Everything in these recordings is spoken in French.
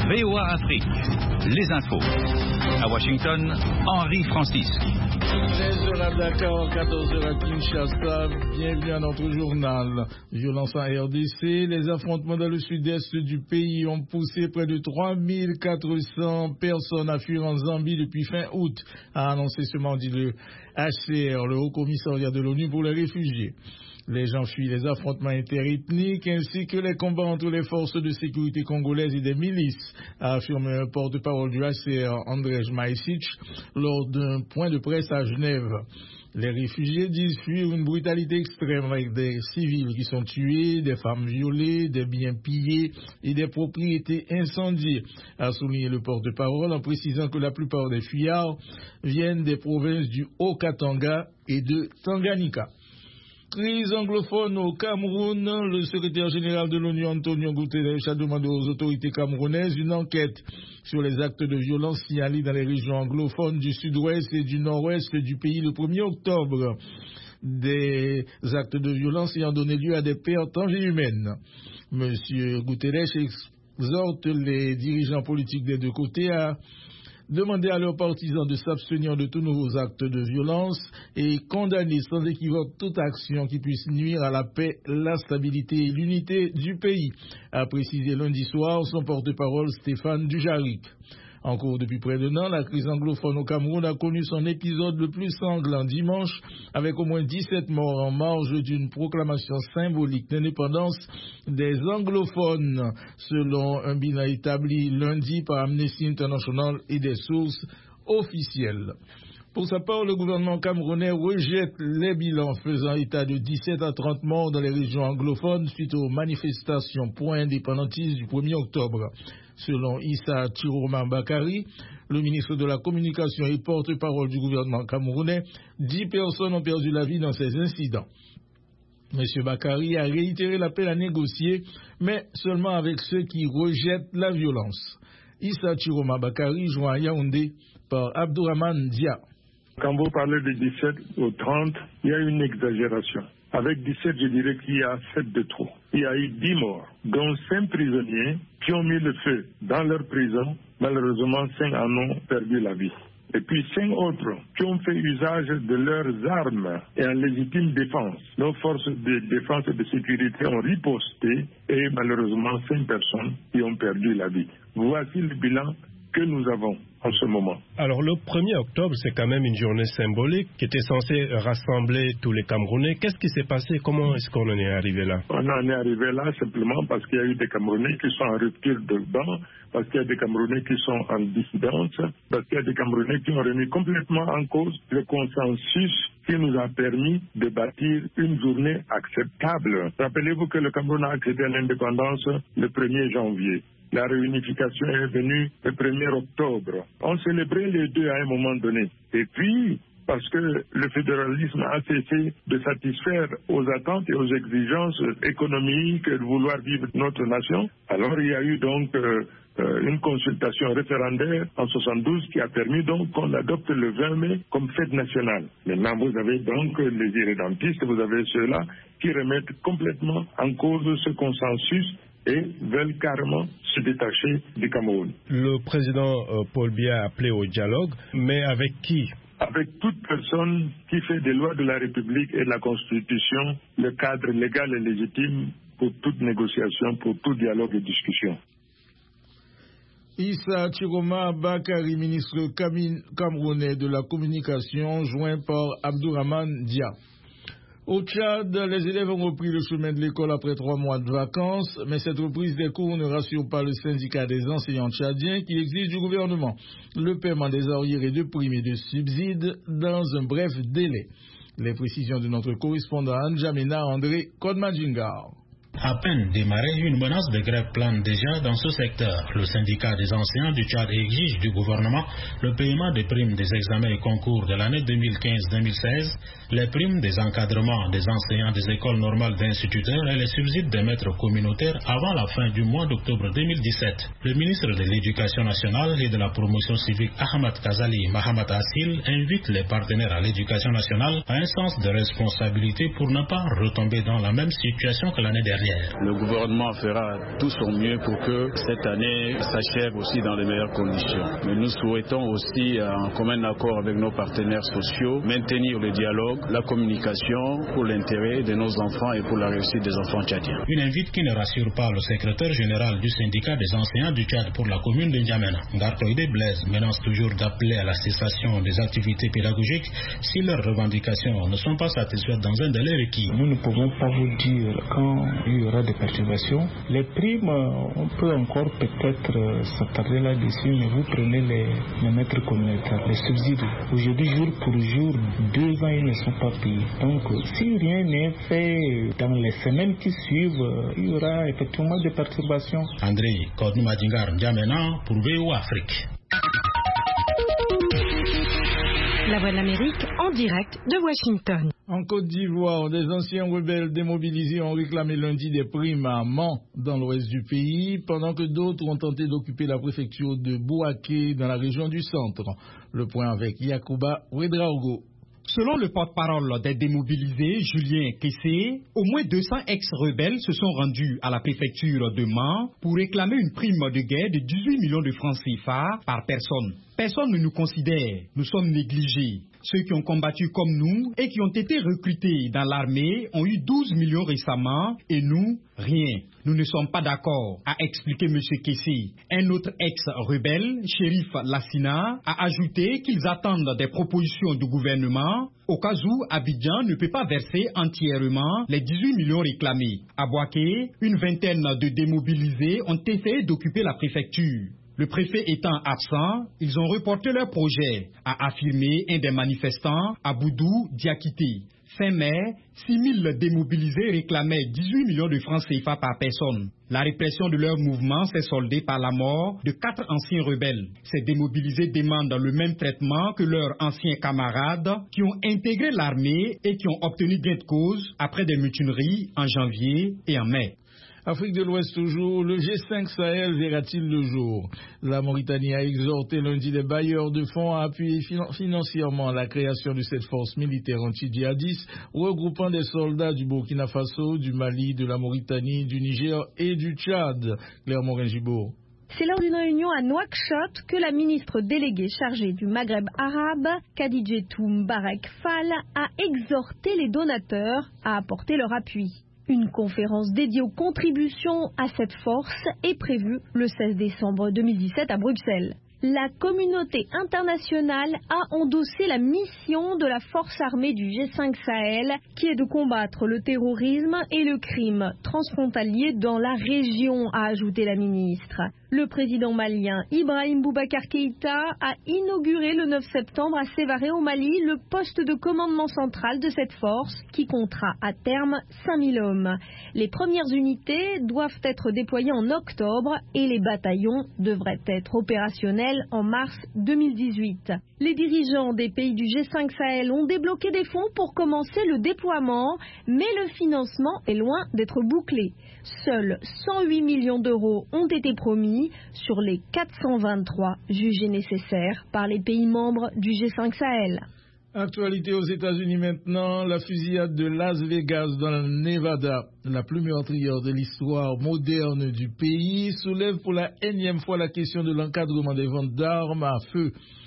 VOA Afrique, les infos. À Washington, Henri Francis. 13h à Dakar, 14h à Kinshasa. Bienvenue à notre journal. Violence en RDC. Les affrontements dans le sud-est du pays ont poussé près de 3400 personnes à fuir en Zambie depuis fin août, a annoncé ce mardi le HCR, le Haut Commissariat de l'ONU pour les réfugiés. Les gens fuient les affrontements interethniques ainsi que les combats entre les forces de sécurité congolaises et des milices, a affirmé un porte-parole du HCR, Andrzej Majcic, lors d'un point de presse à Genève. Les réfugiés disent fuir une brutalité extrême avec des civils qui sont tués, des femmes violées, des biens pillés et des propriétés incendiées, a souligné le porte-parole en précisant que la plupart des fuyards viennent des provinces du Haut-Katanga et de Tanganyika. Crise anglophone au Cameroun, le secrétaire général de l'ONU, Antonio Guterres, a demandé aux autorités camerounaises une enquête sur les actes de violence signalés dans les régions anglophones du sud-ouest et du nord-ouest du pays le 1er octobre. Des actes de violence ayant donné lieu à des pertes en vie humaines. Monsieur Guterres exhorte les dirigeants politiques des deux côtés à demander à leurs partisans de s'abstenir de tous nouveaux actes de violence et condamner sans équivoque toute action qui puisse nuire à la paix, la stabilité et l'unité du pays, a précisé lundi soir son porte-parole Stéphane Dujarric. En cours depuis près d'un an, la crise anglophone au Cameroun a connu son épisode le plus sanglant dimanche, avec au moins 17 morts en marge d'une proclamation symbolique d'indépendance des anglophones, selon un bilan établi lundi par Amnesty International et des sources officielles. Pour sa part, le gouvernement camerounais rejette les bilans faisant état de 17 à 30 morts dans les régions anglophones suite aux manifestations pro-indépendantistes du 1er octobre. Selon Issa Chiroma Bakari, le ministre de la Communication et porte-parole du gouvernement camerounais, 10 personnes ont perdu la vie dans ces incidents. M. Bakari a réitéré l'appel à négocier, mais seulement avec ceux qui rejettent la violence. Issa Chiroma Bakari, joint à Yaoundé par Abdourahmane Dia. Quand vous parlez de 17 ou 30, il y a une exagération. Avec 17, je dirais qu'il y a 7 de trop. Il y a eu 10 morts, dont 5 prisonniers qui ont mis le feu dans leur prison. Malheureusement, 5 en ont perdu la vie. Et puis 5 autres qui ont fait usage de leurs armes et en légitime défense. Nos forces de défense et de sécurité ont riposté et malheureusement 5 personnes qui ont perdu la vie. Voici le bilan que nous avons en ce moment. Alors le 1er octobre, c'est quand même une journée symbolique qui était censée rassembler tous les Camerounais. Qu'est-ce qui s'est passé? Comment est-ce qu'on en est arrivé là? On en est arrivé là simplement parce qu'il y a eu des Camerounais qui sont en rupture de banc, parce qu'il y a des Camerounais qui sont en dissidence, parce qu'il y a des Camerounais qui ont remis complètement en cause le consensus qui nous a permis de bâtir une journée acceptable. Rappelez-vous que le Cameroun a accédé à l'indépendance le 1er janvier. La réunification est venue le 1er octobre. On célébrait les deux à un moment donné. Et puis, parce que le fédéralisme a cessé de satisfaire aux attentes et aux exigences économiques de vouloir vivre notre nation, alors il y a eu donc une consultation référendaire en 72 qui a permis donc qu'on adopte le 20 mai comme fête nationale. Maintenant, vous avez donc les irrédentistes, vous avez ceux-là qui remettent complètement en cause ce consensus et veulent carrément se détacher du Cameroun. Le président Paul Biya a appelé au dialogue, mais avec qui? Avec toute personne qui fait des lois de la République et de la Constitution le cadre légal et légitime pour toute négociation, pour tout dialogue et discussion. Issa Chiroma Bakari, ministre camerounais de la Communication, joint par Abdourahmane Dia. Au Tchad, les élèves ont repris le chemin de l'école après 3 mois de vacances, mais cette reprise des cours ne rassure pas le syndicat des enseignants tchadiens qui exige du gouvernement le paiement des arriérés de primes et de subsides dans un bref délai. Les précisions de notre correspondant N'Djamena André Kodmadjingar. À peine démarré, une menace de grève plane déjà dans ce secteur. Le syndicat des enseignants du Tchad exige du gouvernement le paiement des primes des examens et concours de l'année 2015-2016, les primes des encadrements des enseignants des écoles normales d'instituteurs et les subsides des maîtres communautaires avant la fin du mois d'octobre 2017. Le ministre de l'Éducation nationale et de la promotion civique Ahmad Kazali Mahamat Assil invite les partenaires à l'éducation nationale à un sens de responsabilité pour ne pas retomber dans la même situation que l'année dernière. carrière. Le gouvernement fera tout son mieux pour que cette année s'achève aussi dans les meilleures conditions. Mais nous souhaitons aussi, en commun accord avec nos partenaires sociaux, maintenir le dialogue, la communication pour l'intérêt de nos enfants et pour la réussite des enfants tchadiens. Une invite qui ne rassure pas le secrétaire général du syndicat des enseignants du Tchad pour la commune de N'Djamena. Gartoïde Blaise menace toujours d'appeler à la cessation des activités pédagogiques si leurs revendications ne sont pas satisfaites dans un délai requis. Nous ne pouvons pas vous dire quand il y aura des perturbations. Les primes, on peut encore peut-être s'attarder là-dessus, mais vous prenez les maîtres communautaires, les subsides. Aujourd'hui, jour pour jour, 2 ans, ils ne sont pas payés. Donc, si rien n'est fait dans les semaines qui suivent, il y aura effectivement des perturbations. André Kodnou Madingar, N'Djamena pour VOA Afrique. La Voix de l'Amérique en direct de Washington. En Côte d'Ivoire, des anciens rebelles démobilisés ont réclamé lundi des primes à Mans dans l'ouest du pays, pendant que d'autres ont tenté d'occuper la préfecture de Bouaké dans la région du centre. Le point avec Yacouba Ouedraogo. Selon le porte-parole des démobilisés, Julien Kessé, au moins 200 ex-rebelles se sont rendus à la préfecture de Mans pour réclamer une prime de guerre de 18 millions de francs CFA par personne. Personne ne nous considère, nous sommes négligés. Ceux qui ont combattu comme nous et qui ont été recrutés dans l'armée ont eu 12 millions récemment et nous, rien. Nous ne sommes pas d'accord, a expliqué M. Kessé. Un autre ex-rebelle, Chérif Lassina, a ajouté qu'ils attendent des propositions du gouvernement au cas où Abidjan ne peut pas verser entièrement les 18 millions réclamés. À Bouaké, une vingtaine de démobilisés ont essayé d'occuper la préfecture. Le préfet étant absent, ils ont reporté leur projet, a affirmé un des manifestants, Aboudou Diakité. Fin mai, 6 000 démobilisés réclamaient 18 millions de francs CFA par personne. La répression de leur mouvement s'est soldée par la mort de 4 anciens rebelles. Ces démobilisés demandent le même traitement que leurs anciens camarades qui ont intégré l'armée et qui ont obtenu gain de cause après des mutineries en janvier et en mai. Afrique de l'Ouest toujours, le G5 Sahel verra-t-il le jour? La Mauritanie a exhorté lundi les bailleurs de fonds à appuyer financièrement la création de cette force militaire anti-djihadiste regroupant des soldats du Burkina Faso, du Mali, de la Mauritanie, du Niger et du Tchad. Claire Morin-Gibault. C'est lors d'une réunion à Nouakchott que la ministre déléguée chargée du Maghreb arabe, Khadijatou Mbarek Fall, a exhorté les donateurs à apporter leur appui. Une conférence dédiée aux contributions à cette force est prévue le 16 décembre 2017 à Bruxelles. La communauté internationale a endossé la mission de la force armée du G5 Sahel, qui est de combattre le terrorisme et le crime transfrontalier dans la région, a ajouté la ministre. Le président malien Ibrahim Boubacar Keïta a inauguré le 9 septembre à Sévaré au Mali le poste de commandement central de cette force qui comptera à terme 5000 hommes. Les premières unités doivent être déployées en octobre et les bataillons devraient être opérationnels en mars 2018. Les dirigeants des pays du G5 Sahel ont débloqué des fonds pour commencer le déploiement, mais le financement est loin d'être bouclé. Seuls 108 millions d'euros ont été promis sur les 423 jugés nécessaires par les pays membres du G5 Sahel. Actualité aux États-Unis maintenant, la fusillade de Las Vegas dans le Nevada, la plus meurtrière de l'histoire moderne du pays, soulève pour la énième fois la question de l'encadrement des ventes d'armes à feu.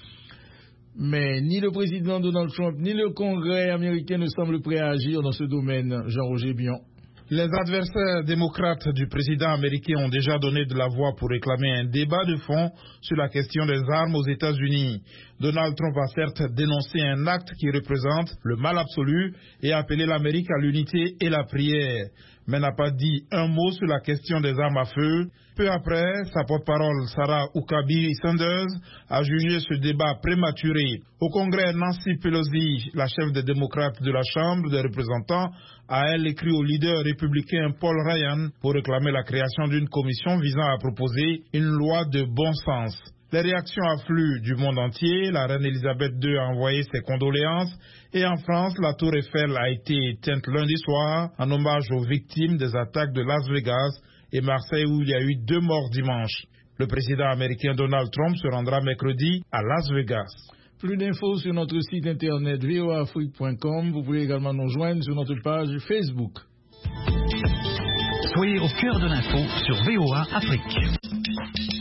Mais ni le président Donald Trump ni le Congrès américain ne semblent prêts à agir dans ce domaine. Jean-Roger Bion. Les adversaires démocrates du président américain ont déjà donné de la voix pour réclamer un débat de fond sur la question des armes aux États-Unis. Donald Trump a certes dénoncé un acte qui représente le mal absolu et appelé l'Amérique à l'unité et la prière, mais n'a pas dit un mot sur la question des armes à feu. Peu après, sa porte-parole Sarah Huckabee Sanders a jugé ce débat prématuré. Au Congrès, Nancy Pelosi, la chef des démocrates de la Chambre des représentants, a elle écrit au leader républicain Paul Ryan pour réclamer la création d'une commission visant à proposer une loi de bon sens. Les réactions affluent du monde entier. La reine Elisabeth II a envoyé ses condoléances et en France, la tour Eiffel a été éteinte lundi soir en hommage aux victimes des attaques de Las Vegas et Marseille où il y a eu 2 morts dimanche. Le président américain Donald Trump se rendra mercredi à Las Vegas. Plus d'infos sur notre site internet voaafrique.com. Vous pouvez également nous joindre sur notre page Facebook. Soyez au cœur de l'info sur VOA Afrique.